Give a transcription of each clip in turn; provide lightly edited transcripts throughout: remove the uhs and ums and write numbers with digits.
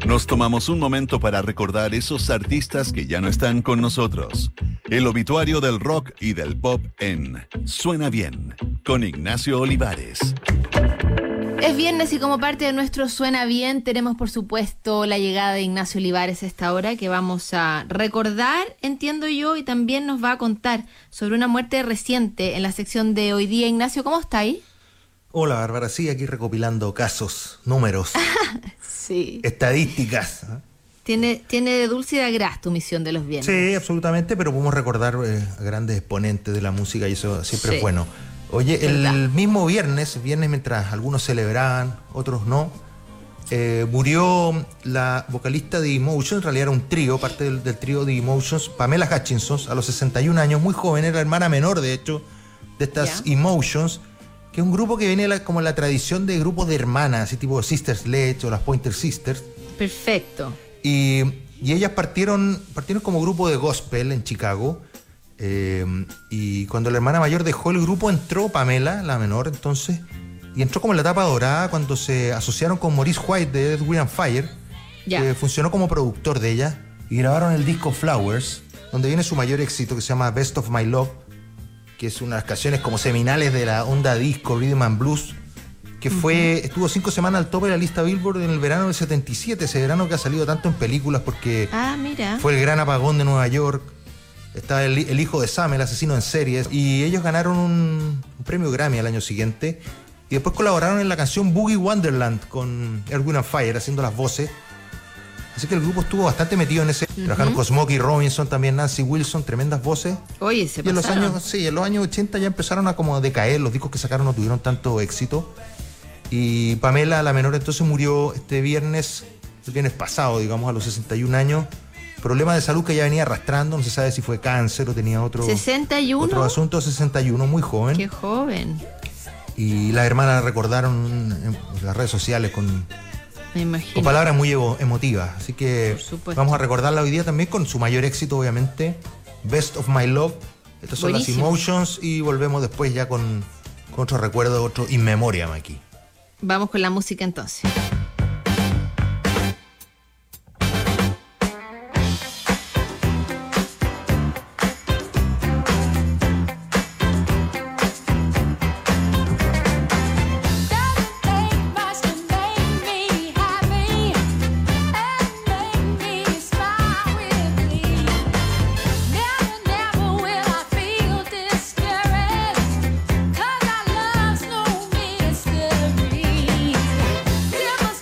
Nos tomamos un momento para recordar esos artistas que ya no están con nosotros. El obituario del rock y del pop en Suena Bien, con Ignacio Olivares. Es viernes y como parte de nuestro Suena Bien tenemos por supuesto la llegada de Ignacio Olivares a esta hora que vamos a recordar, entiendo yo, y también nos va a contar sobre una muerte reciente en la sección de hoy día. Ignacio, ¿cómo está ahí? Hola Bárbara, sí, aquí recopilando casos, números, sí, estadísticas. Tiene de dulce y de gras tu misión de los viernes. Sí, absolutamente, pero podemos recordar a grandes exponentes de la música y eso siempre es bueno. Oye, ¿verdad? El mismo viernes mientras algunos celebraban, otros no, murió la vocalista de Emotions, en realidad era un trío, parte del trío de Emotions, Pamela Hutchinson, a los 61 años, muy joven, era la hermana menor de hecho de estas Emotions, que es un grupo que viene como la tradición de grupos de hermanas, así tipo Sister Sledge o las Pointer Sisters. Perfecto. Y ellas partieron como grupo de gospel en Chicago. Y cuando la hermana mayor dejó el grupo, entró Pamela, la menor, entonces, y entró como en la etapa dorada cuando se asociaron con Maurice White de Earth, Wind & Fire, que funcionó como productor de ella, y grabaron el disco Flowers, donde viene su mayor éxito, que se llama Best of My Love, que es una de las canciones como seminales de la onda disco, rhythm and blues, que estuvo 5 semanas al tope de la lista Billboard en el verano del 77, ese verano que ha salido tanto en películas porque fue el gran apagón de Nueva York. Estaba el hijo de Sam, el asesino en series, y ellos ganaron un premio Grammy al año siguiente, y después colaboraron en la canción Boogie Wonderland con Earth, Wind & Fire, haciendo las voces. Así que el grupo estuvo bastante metido en ese. Trabajaron con Smokey Robinson, también Nancy Wilson, tremendas voces. Oye, y en los años 80 ya empezaron a como decaer, los discos que sacaron no tuvieron tanto éxito. Y Pamela, la menor, entonces murió el viernes pasado, digamos, a los 61 años. Problema de salud que ya venía arrastrando, no se sabe si fue cáncer o tenía otro 61. Otro asunto. 61, muy joven. Qué joven. Y las hermanas la recordaron en las redes sociales con palabras muy emotivas. Así que vamos a recordarla hoy día también con su mayor éxito, obviamente, Best of My Love. Estas son las Emotions, y volvemos después ya con otro recuerdo, otro In Memoriam aquí. Vamos con la música entonces. Give us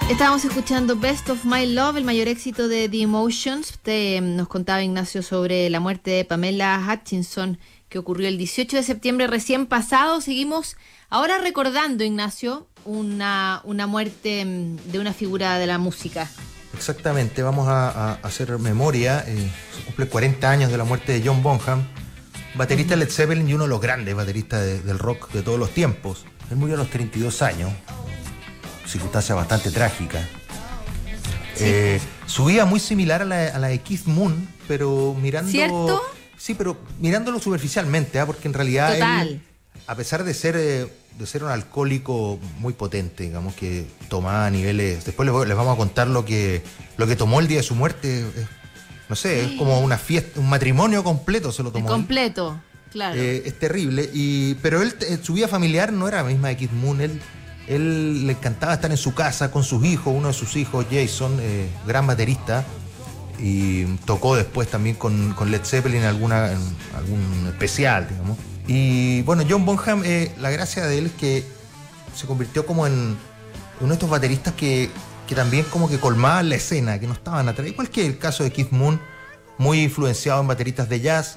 Estábamos escuchando Best of My Love, el mayor éxito de The Emotions. Nos contaba Ignacio sobre la muerte de Pamela Hutchinson, que ocurrió el 18 de septiembre recién pasado. Seguimos ahora recordando, Ignacio, una muerte de una figura de la música. Exactamente, vamos a hacer memoria. Se cumple 40 años de la muerte de John Bonham, baterista de Led Zeppelin y uno de los grandes bateristas del rock de todos los tiempos. Él murió a los 32 años. Circunstancia bastante trágica. Sí. Su vida muy similar a la de Keith Moon, pero mirando... ¿Cierto? Sí, pero mirándolo superficialmente, porque en realidad él, a pesar de ser un alcohólico muy potente, digamos, que tomaba niveles... Después les vamos a contar lo que tomó el día de su muerte. No sé, es como una fiesta, un matrimonio completo se lo tomó. Completo, claro. Es terrible, pero su vida familiar no era la misma de Keith Moon. Él le encantaba estar en su casa con sus hijos, uno de sus hijos, Jason, gran baterista, y tocó después también con Led Zeppelin en algún especial, digamos. Y bueno, John Bonham, la gracia de él es que se convirtió como en uno de estos bateristas que también como que colmaban la escena, que no estaban atrás, igual que el caso de Keith Moon, muy influenciado en bateristas de jazz.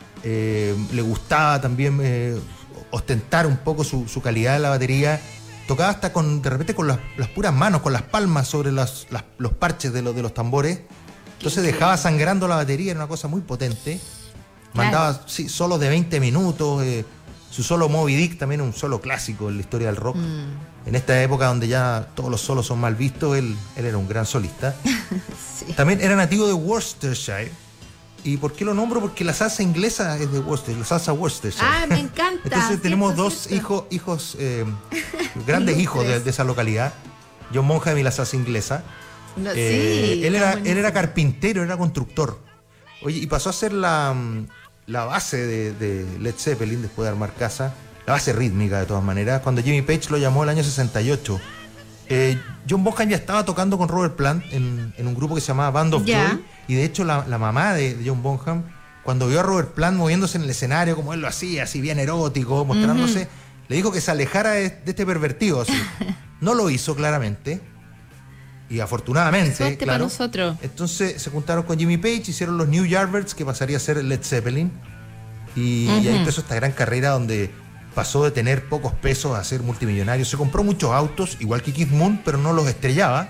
Le gustaba también ostentar un poco su calidad de la batería. Tocaba hasta de repente con las puras manos, con las palmas sobre los parches de los tambores. Entonces dejaba sangrando la batería, era una cosa muy potente. Mandaba solos de 20 minutos. Su solo Moby Dick también es un solo clásico en la historia del rock. En esta época donde ya todos los solos son mal vistos, él era un gran solista. Sí. También era nativo de Worcestershire. ¿Y por qué lo nombro? Porque la salsa inglesa es de Worcester, la salsa Worcestershire. Ah, me encanta. Entonces tenemos dos hijos grandes hijos de esa localidad, John Bonham y la salsa inglesa. No, él era carpintero, era constructor. Oye, y pasó a ser la base de Led Zeppelin después de armar casa, la base rítmica de todas maneras, cuando Jimmy Page lo llamó el año 68. John Bonham ya estaba tocando con Robert Plant en un grupo que se llamaba Band of Joy, y de hecho la mamá de John Bonham, cuando vio a Robert Plant moviéndose en el escenario como él lo hacía, así bien erótico, mostrándose, le dijo que se alejara de este pervertido. Así. No lo hizo claramente, y afortunadamente, suerte claro. Para nosotros. Entonces se juntaron con Jimmy Page, hicieron los New Yardbirds, que pasaría a ser Led Zeppelin, y ahí empezó esta gran carrera donde pasó de tener pocos pesos a ser multimillonario. Se compró muchos autos, igual que Keith Moon, pero no los estrellaba.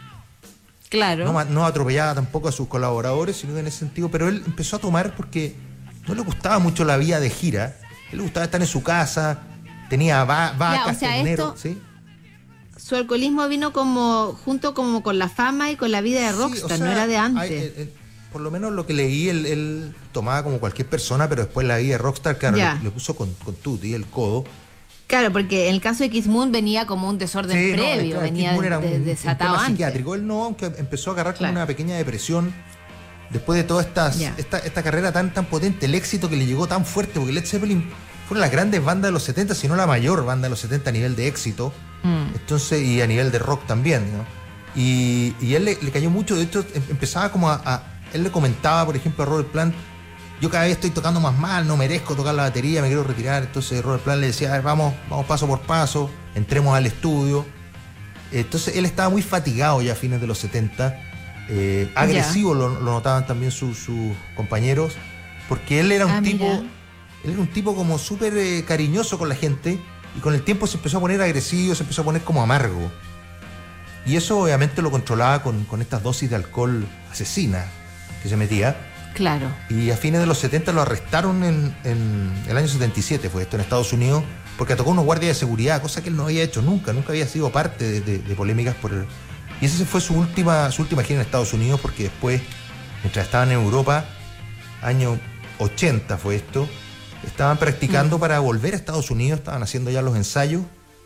Claro. No atropellaba tampoco a sus colaboradores, sino que en ese sentido. Pero él empezó a tomar porque no le gustaba mucho la vida de gira. Él le gustaba estar en su casa, tenía vacas, terneros, ¿sí? Su alcoholismo vino junto con la fama y con la vida de rockstar, no era de antes. Por lo menos lo que leí, él tomaba como cualquier persona, pero después la vida de rockstar, claro, le puso con tutti el codo. Claro, porque en el caso de Keith Moon venía como un desorden previo, venía desatado antes. Psiquiátrico. Él no, aunque empezó a agarrar como una pequeña depresión después de toda esta carrera tan potente, el éxito que le llegó tan fuerte, porque Led Zeppelin fueron las grandes bandas de los 70, si no la mayor banda de los 70 a nivel de éxito, entonces, y a nivel de rock también, ¿no? Y él le cayó mucho. De hecho empezaba como él le comentaba, por ejemplo, a Robert Plant: yo cada vez estoy tocando más mal, no merezco tocar la batería, me quiero retirar. Entonces Robert Plant le decía: a ver, vamos paso por paso, entremos al estudio. Entonces él estaba muy fatigado ya a fines de los 70, agresivo lo notaban también sus compañeros, porque él era un tipo como súper cariñoso con la gente, y con el tiempo se empezó a poner agresivo, se empezó a poner como amargo. Y eso obviamente lo controlaba con estas dosis de alcohol asesina que se metía. Claro. Y a fines de los 70 lo arrestaron en el año 77, fue esto, en Estados Unidos, porque atacó a unos guardias de seguridad, cosa que él no había hecho nunca había sido parte de polémicas por él. Y esa fue su última gira en Estados Unidos, porque después, mientras estaban en Europa, año 80 fue esto, estaban practicando para volver a Estados Unidos, estaban haciendo ya los ensayos,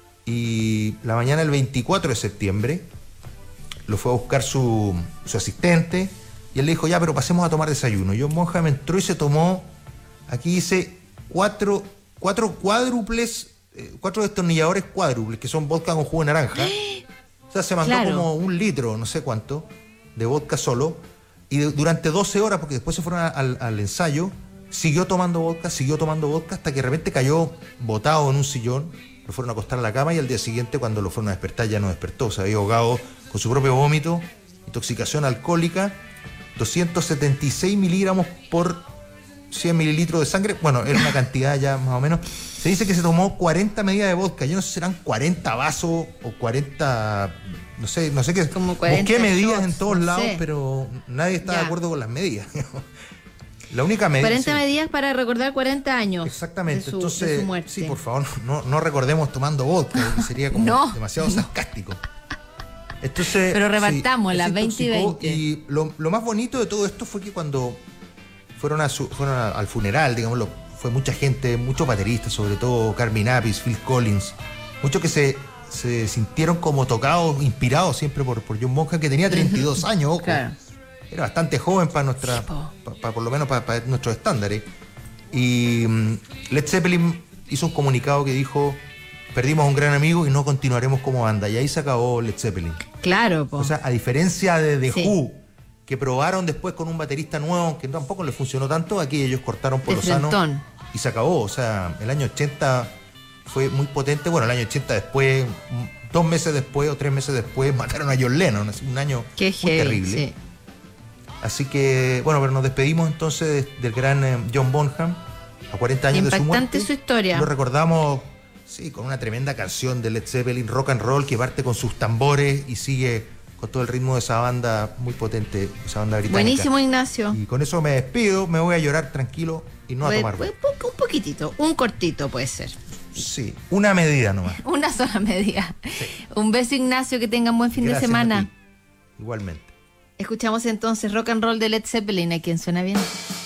y la mañana del 24 de septiembre lo fue a buscar su asistente, y él le dijo: ya, pero pasemos a tomar desayuno. John Bonham entró y se tomó, aquí dice, cuatro cuádruples, 4 destornilladores cuádruples, que son vodka con jugo de naranja. O sea, se mandó como 1 litro, no sé cuánto, de vodka solo, y durante 12 horas, porque después se fueron al ensayo, siguió tomando vodka, hasta que de repente cayó botado en un sillón. lo fueron a acostar a la cama y al día siguiente, cuando lo fueron a despertar, ya no despertó. Se había ahogado con su propio vómito, intoxicación alcohólica, 276 miligramos por 100 mililitros de sangre. Bueno, era una cantidad ya más o menos. Se dice que se tomó 40 medidas de vodka. Yo no sé si serán 40 vasos o 40... No sé qué. Como 40 busqué medidas shots, en todos no lados, sé. pero nadie está de Ya. acuerdo con las medidas. La única medida... 40 sí. medidas para recordar 40 años. Exactamente, de su entonces, muerte. sí, por favor, no recordemos tomando vodka, porque sería como No, demasiado sarcástico. Entonces, Pero repartámosla, se 20 y intoxicó, 20. y lo más bonito de todo esto fue que cuando fueron al funeral, digámoslo, fue mucha gente, muchos bateristas, sobre todo Carmen Apis, Phil Collins, muchos que se sintieron como tocados, inspirados siempre por John Bonham, que tenía 32 años, ojo. Claro. Era bastante joven para nuestra, Sí, po. por lo menos para nuestros estándares. Y Led Zeppelin hizo un comunicado que dijo: perdimos a un gran amigo y no continuaremos como banda. Y ahí se acabó Led Zeppelin. Claro, po. O sea, a diferencia de The Sí. Who, que probaron después con un baterista nuevo, que tampoco les funcionó tanto, aquí ellos cortaron por De lo sano frentón. y se acabó. O sea, el año 80 fue muy potente. Bueno, el año 80 después, 2 meses después o 3 meses después, mataron a John Lennon. Es un año Qué muy heavy, terrible. sí. Así que, bueno, pero nos despedimos entonces del gran John Bonham, a 40 años de su Impactante muerte. su historia. Lo recordamos, sí, con una tremenda canción de Led Zeppelin, Rock and Roll, que parte con sus tambores y sigue con todo el ritmo de esa banda muy potente, esa banda británica. Buenísimo, Ignacio. Y con eso me despido, me voy a llorar tranquilo y no a tomar. Un poquitito, un cortito puede ser. Sí, una medida nomás. Una sola medida. Un beso, Ignacio, que tengan buen fin Gracias de semana. a ti. Igualmente. Escuchamos entonces Rock and Roll de Led Zeppelin, a quien suena bien.